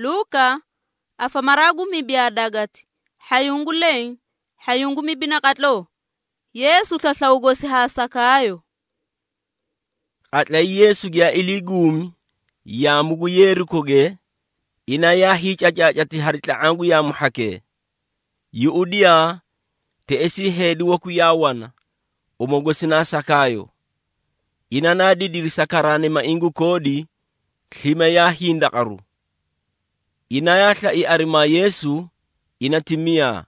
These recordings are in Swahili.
Luka afamaragu mibiadagati hayunguleng hayungu mibinakatlo Yesu tlatlaugosi hasakayo Atla Yesu gya iligumi ya mugu Yerikoge ina ya hichachachati haritla angu ya muhake Yuudia te esi hedi woku ya wana umogosi na sakayo ina na didiri sakarane maingu kodi klime ya hindakaru ina yatla i arima Yesu ina timia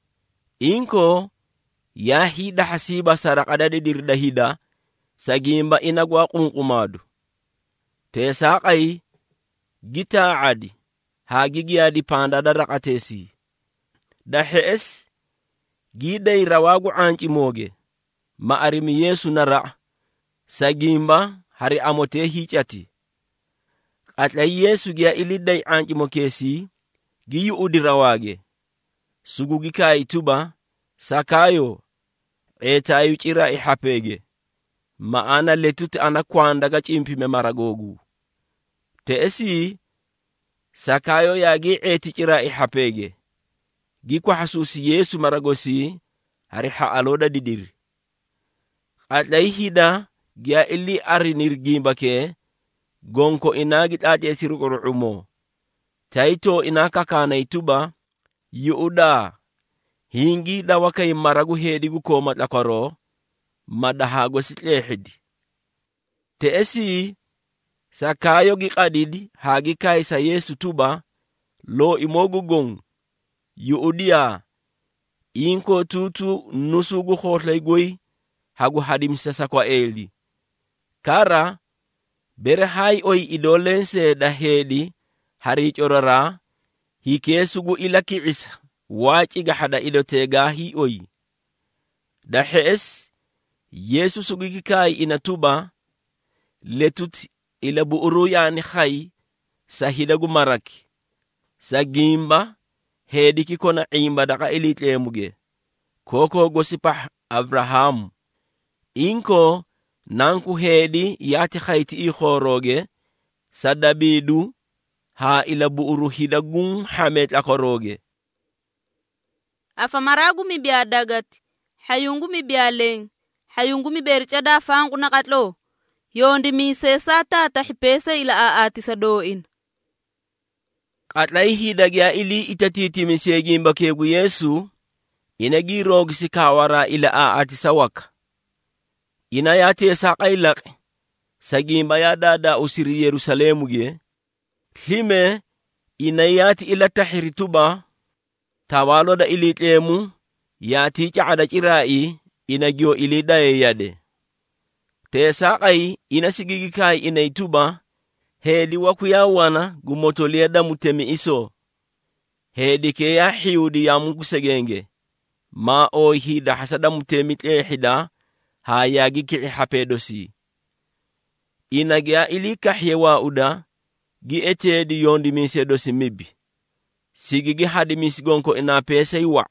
inko ya hida hasiba sarakada didiri dahida sagimba ina gwa kunkumadu te sakai gita adi hagigia di panda da rakatesi da hees gidai rawagu anchi moge ma arimi Yesu nara sagimba hari amote hichati atla Yesu gya ilidai anchi mokesi giyu udi rawage sugugi kai tuba sakayo etayu chira ihapege maana letuti ana kwanda ga chimpime maragogu te esi sakayo yagi eti chira ihapege gikwa hasusi Yesu maragosi hari aloda didiri atla hida gya ili arinir gimba ke gonko inagi tate sirugoro umo taito inakakana ituba Yuuda hingi da wakai maragu hedi gukoma tlakaro madahago sitlehidi te esi sakayo giqadidi hagi kaisa Yesu tuba lo imogu gong Yuudia inko tutu nusugu khotlay goy hagu hadimsa sakwa eli kara bere hay oy idolense da hedi hari chorara hikesugu ilaki isa wachi ga hada idotega hi oy da hes Yesu sugi kai inatuba letut ila buuru yani khay sahidagu maraki sagimba hedi kikona imba daga ilitlemuge koko gosipah Abraham inko nanku hedi yati khayti i khoroge sadabidu ha ila buuru hidagun hamet akoroge afamaragu mibiadagati hayungu mibialeng hayungu miberchada fangu nakatlo yondi misesa tata hipese ila aati sadoin atlai hidagya ili itatiti misegimba kegu Yesu inagi rogsi kawara ila aati sawaka ina yate saqailaq sagimba ya dada usiri Yerusalemu ge hime ina yati ila tahirituba tawalo da ilitlemu yati chada chirai ina gyo ilidaye yade te saqai ina sigigi kai ina ituba hedi wakuya wana gumotolia da mutemi iso hedi ke ya hiudi ya mungu segenge ma o hida hasada mutemi hida ha yagi ki hapedosi ina gya ilika hyewa uda gi etedi yondi misedosi mibi sigigi hadi misigonko ina pesa iwa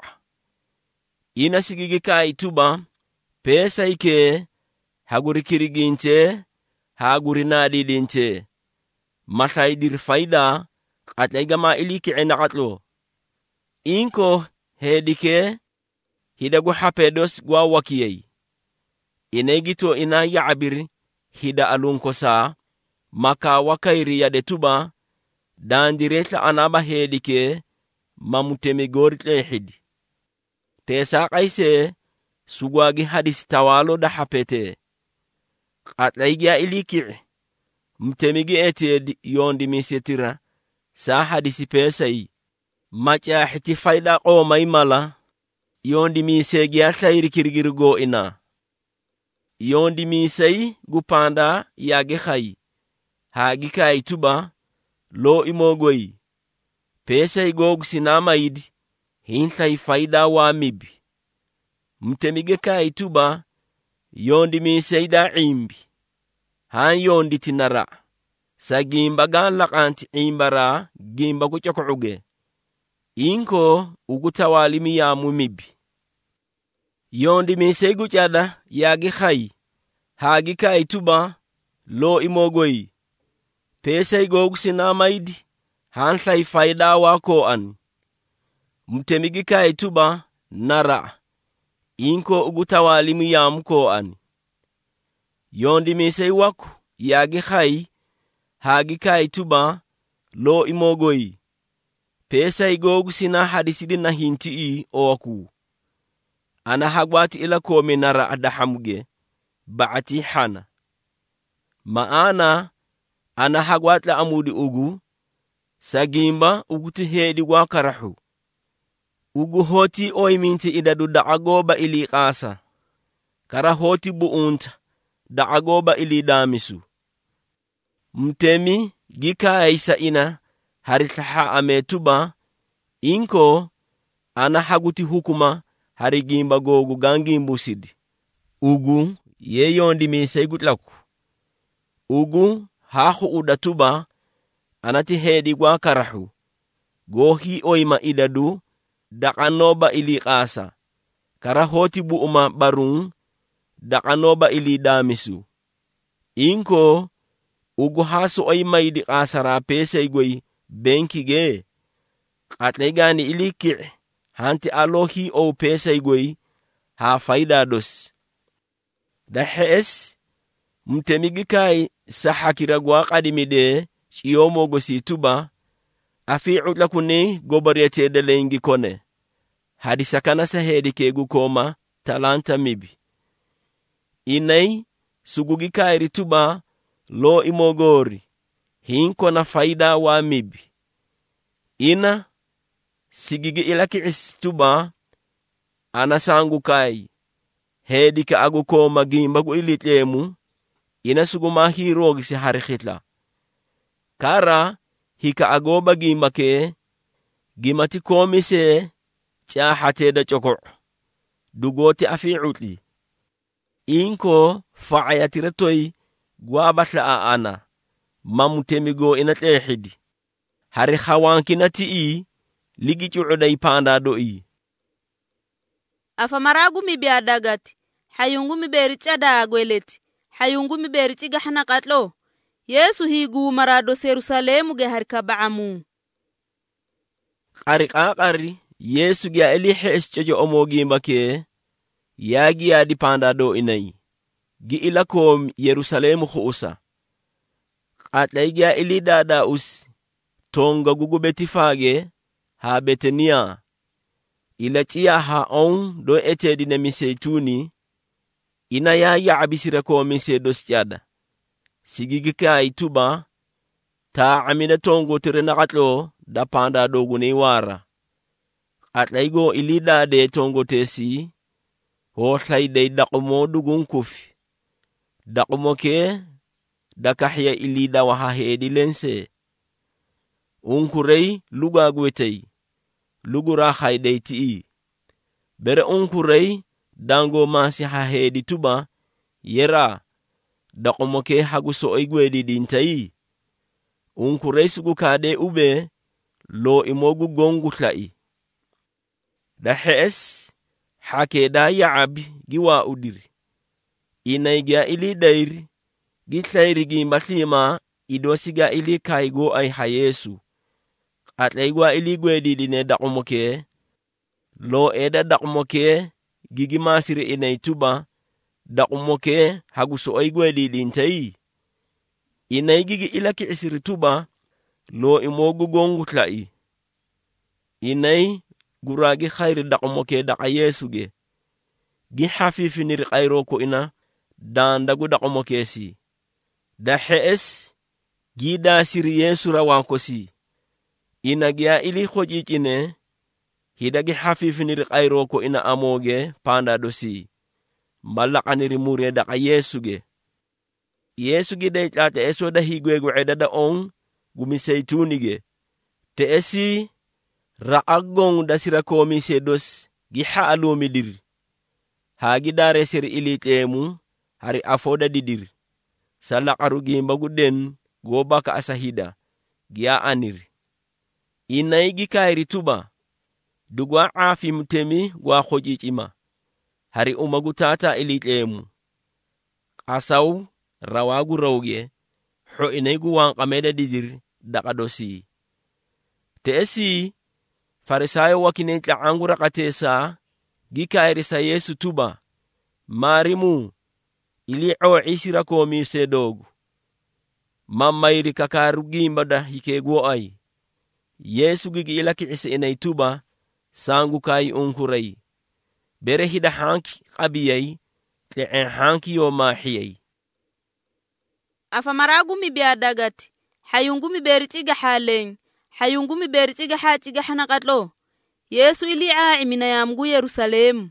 ina sigigi kai tuba pesa ike haguri kiriginte haguri nadi dinte mathaidir faida atlaigama iliki enaqatlo inko hedike hidagu hapedos gwa wakiyei inegito ina yaabir hida alunko sa maka wakairi yade tuba dandiretla anaba hedike mamutemi goritle hidi tesa qaise sugwagi hadis tawalo da hapete atlaigia iliki mtemigi eted yondi misetira sa hadisi pesai macha hiti faida o maimala yondi misegi atlairi kirgirgo ina yondi misei gupanda yage khay hagi kai tuba lo imogoi pesai gog sinamaid hintai faida wa mibi mtemige kai tuba yondi misei da imbi han yondi tinara sagimba gan laqanti imbara gimba kuchokuge inko ugutawalimi ya mumibi yondi misei guchada yagi khay hagi kai tuba lo imogoi pesai gog sinamaid hanlay fayda wa ko an mutemi gi kai tuba nara inko ugu tawalimu yam ko an yondi mi sey waku yagi khay hagi kai tuba lo imogoyi pesa igogu sina hadisidi na hinti o waku ana hagwati ila komi nara adahamuge baati hana maana ana hagwati la amudi ugu sagimba ugutu hedi wakarahu ugu hoti oiminti idadu da'agoba ili qasa kara hoti buunta da'agoba ili damisu mtemi gika isa ina haritlaha ametuba inko ana haguti hukuma harigimba gogu gangimbu sidi ugu yeyondi mi segutlaku ugu hahu udatuba anati hedi gwa karahu gohi oima idadu daqanoba ili qasa kara hoti buuma barung daqanoba ili damisu inko ugu hasu oima idi qasara pesa igoi benkige qatlegani ili ki hanti alohi o pesa igoi ha faida dos da hes mtemigi kai sahakira gwa qadimide chiyomo gosi tuba afi'u lakuni gobariyete de lengi kone hadisa kana sahedi kegu koma talanta mibi inai sugugi kairi tuba lo imogori hinko na faida wa mibi ina sigigi ilaki istuba ana sangu kai hedi ka agu koma gimba gu ilitlemu ina suguma hirogi si harikhitla kara hika agoba gimba ke gimati komise chahate da choko dugote afi'utli inko fa'ayatiratoi gwabatla ana mamutemigo inatlehidi hari khawankinati ligi cuudai panda doi afa maragu mi biadagati hayungu mi beri chada gweleti hayungu mi beri chigahna qatlo Yesu higu marado Yerusalemu ge harka ba'amu qari Yesu ge elihe eschojo omogi mbake yagi adi panda do inai gi ilakom Yerusalemu khuusa qatlay ge eli dada us tonga gugu betifage ha Betania ila chiya ha on do etedi na miseituni ina ya abisira ko mise dosyada sigigi kai tuba ta amina tongo tirena qatlo da panda dogu ni wara atlaygo ilida de tongo tesi ho tlayde daqumo dugun kufi daqumo ke da kahya ilida wa ha hedi lense unkurei luga gwetei lugura khaydeiti bere unkurei dango masi ha hedi tuba yera daqumo ke haguso igwedi dintai unkurei sugu kade ube lo imogu gongu tlai da hes hake da yaab giwa udiri inaigia ili dairi gitlairi gimbatlima idosiga ili kaigo ay hayesu atlaigwa ili gwedi dine daqumo ke lo eda daqumo ke gigi masiri inaituba daqumo ke haguso igwedi dintai inai gigi ilaki isirituba lo imogu gongu tlai inai guragi khairi daqumo ke daqa Yesu ge gi hafifinir qairo ko ina dandagu daqumo ke si da hes gi da siri Yesu rawanko si ina gia ili khojicine hidagi hafifinir qairo ko ina amoge panda dosi malakaniri mure daqa Yesu ge de tlata eso da higwego edada on gumi seituni ge te esi ra'agong da sira komi sedos gi haalu midir hagi dare sir ili temu hari afoda didir salaqaru gimba guden gobaka asahida giya anir inai gi kairi tuba dugwa afi mutemi gwa khojicima hari umagu tata ili temu asaw rawagu rawge ho inai gu wan qameda didir daqa dosi te'esi farisayo wakine tla angura katesa gikairisa Yesu tuba marimu ili o isira ko mi sedogu mammayri kakaru gimba da hikego ay Yesu gigi ilaki isa inay tuba sangu kai unkurai bere hida hanki qabiyay tle'en hanki yo mahiyay afa maragumi biya dagati hayungumi bericiga halen hayungumi bericiga haciga hanaqatlo Yesu ili aimina yamgu Yerusalemu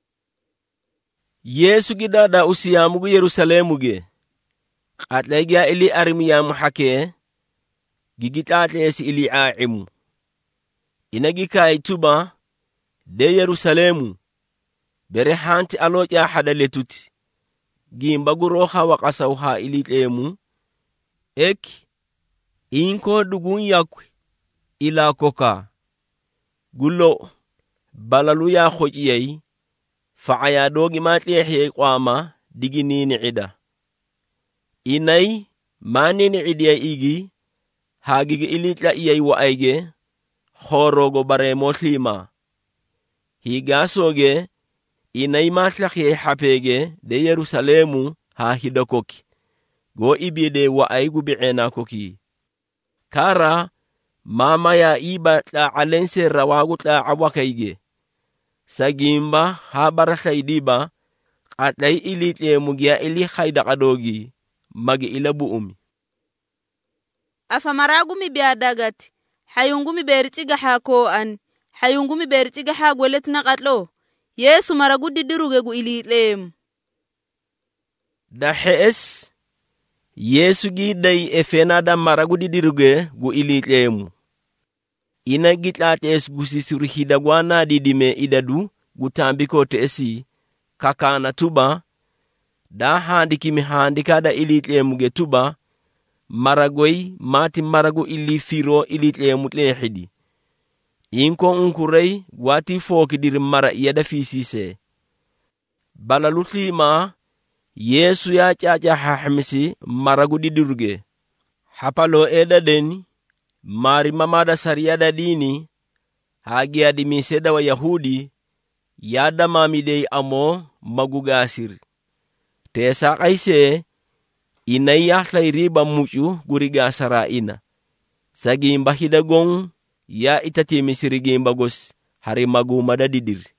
Yesu gidada usiyamugu Yerusalemu ge qatlayga ili armiyamu hake gigitatlesi ili aimu inagi kai tuba de Yerusalemu bere hanti aloja hadaletuti gimba guroha wa qasawha ili tlemu ek inko dugun yakwi ila koka gullo balalu ya khojiyai fa'aya dogi matlihi qama diginini ida inay manini idiya igi hagigi ilitla iyai wa aige khorogo bare motlima higasoge inay matlakhi hapege de Yerusalemu ha hidakoki go ibide wa aigu bi'ena koki kara mama ya iba tla alense rawagu tla awakaige sagimba ha barakaidiba qatlay ilitle mugia ili khayda qadogi magi ilabu umi afa maragumi biya dagati hayungumi bericiga hako an hayungumi bericiga ha gweletna qatlo Yesu maragu didiruge gu ilitlem da hees Yesu gidai efenada maragu didiruge gu ilitlemu ina gitlates gusisuru hidagwana didime idadu gutambiko tesi kakana tuba da handikimi handikada ilitlemu ge tuba maragoi mati maragu ili firo ilitlemu tlehidi inko unkurei wati foki dir mara yada fisise balalutlima Yesu ya chacha hahmisi maragu didirge hapalo eda deni mari mamada sariyada dini hagi adimi seda wa Yahudi yada mamidei amo magugasir tesa kaise inaya riba mucu guriga sara ina sagimba hidagong ya itati misirigimba gos hari magumada didir